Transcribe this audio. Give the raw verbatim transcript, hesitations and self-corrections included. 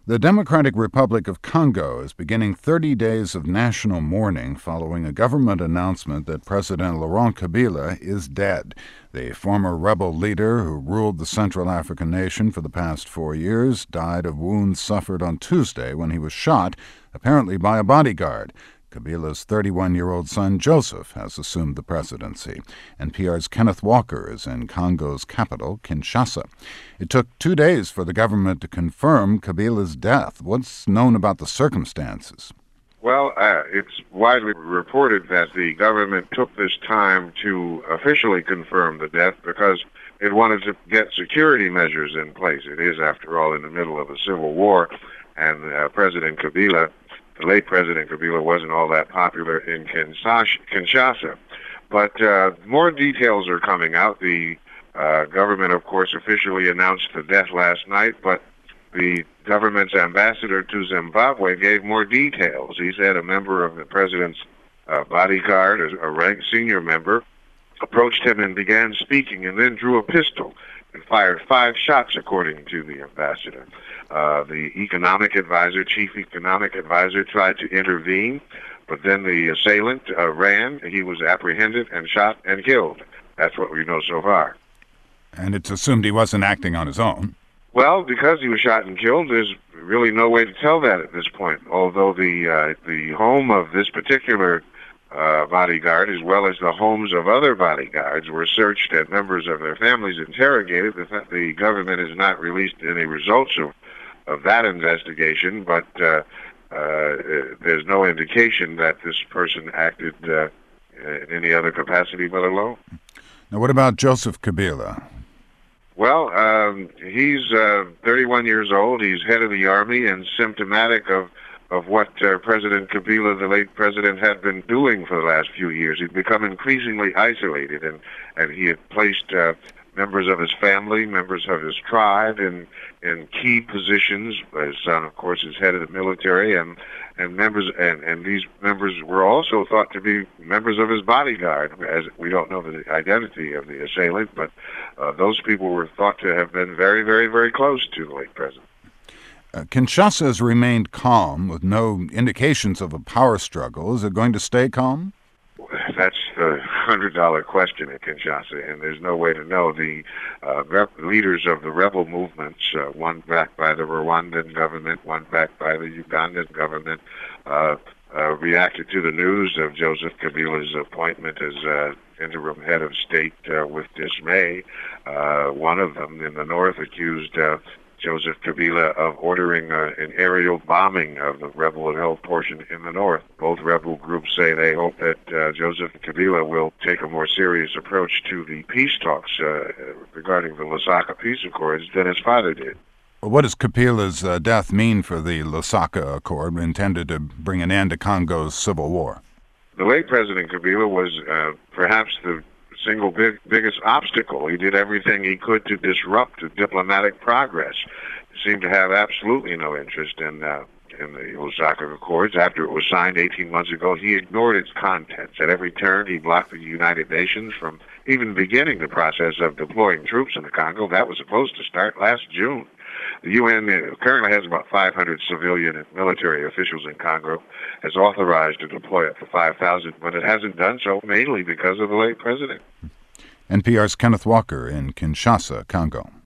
The Democratic Republic of Congo is beginning thirty days of national mourning following a government announcement that President Laurent Kabila is dead. The former rebel leader who ruled the Central African nation for the past four years died of wounds suffered on Tuesday when he was shot, apparently by a bodyguard. Kabila's thirty-one-year-old son, Joseph, has assumed the presidency. N P R's Kenneth Walker is in Congo's capital, Kinshasa. It took two days for the government to confirm Kabila's death. What's known about the circumstances? Well, uh, it's widely reported that the government took this time to officially confirm the death because it wanted to get security measures in place. It is, after all, in the middle of a civil war, and uh, President Kabila The late President Kabila wasn't all that popular in Kinshasa. But uh, more details are coming out. The uh, government, of course, officially announced the death last night, but the government's ambassador to Zimbabwe gave more details. He said a member of the president's uh, bodyguard, a rank senior member, approached him and began speaking and then drew a pistol and fired five shots, according to the ambassador. Uh, the economic advisor, chief economic advisor, tried to intervene, but then the assailant uh, ran. He was apprehended and shot and killed. That's what we know so far. And it's assumed he wasn't acting on his own. Well, because he was shot and killed, there's really no way to tell that at this point, although the uh, the home of this particular Uh, bodyguard, as well as the homes of other bodyguards, were searched and members of their families interrogated. The, the government has not released any results of, of that investigation, but uh, uh, there's no indication that this person acted uh, in any other capacity but alone. Now, what about Joseph Kabila? Well, um, he's uh, thirty-one years old. He's head of the army and symptomatic of of what uh, President Kabila, the late president, had been doing for the last few years. He'd become increasingly isolated, and, and he had placed uh, members of his family, members of his tribe in in key positions. His son, of course, is head of the military, and and members and, and these members were also thought to be members of his bodyguard, as we don't know the identity of the assailant, but uh, those people were thought to have been very, very, very close to the late president. Uh, Kinshasa has remained calm with no indications of a power struggle. Is it going to stay calm? That's the hundred-dollar question in Kinshasa, and there's no way to know. The uh, rep- leaders of the rebel movements, uh, one backed by the Rwandan government, one backed by the Ugandan government, uh, uh, reacted to the news of Joseph Kabila's appointment as uh, interim head of state uh, with dismay. Uh, one of them in the north accused uh, Joseph Kabila of ordering uh, an aerial bombing of the rebel-held portion in the north. Both rebel groups say they hope that uh, Joseph Kabila will take a more serious approach to the peace talks uh, regarding the Lusaka Peace Accords than his father did. What does Kabila's uh, death mean for the Lusaka Accord intended to bring an end to Congo's civil war? The late President Kabila was uh, perhaps the single big, biggest obstacle. He did everything he could to disrupt diplomatic progress. He seemed to have absolutely no interest in uh, in the Lusaka Accords. After it was signed eighteen months ago, he ignored its contents. At every turn, he blocked the United Nations from even beginning the process of deploying troops in the Congo. That was supposed to start last June. The U N currently has about five hundred civilian and military officials in Congo, has authorized to deploy up to five thousand, but it hasn't done so, mainly because of the late president. N P R's Kenneth Walker in Kinshasa, Congo.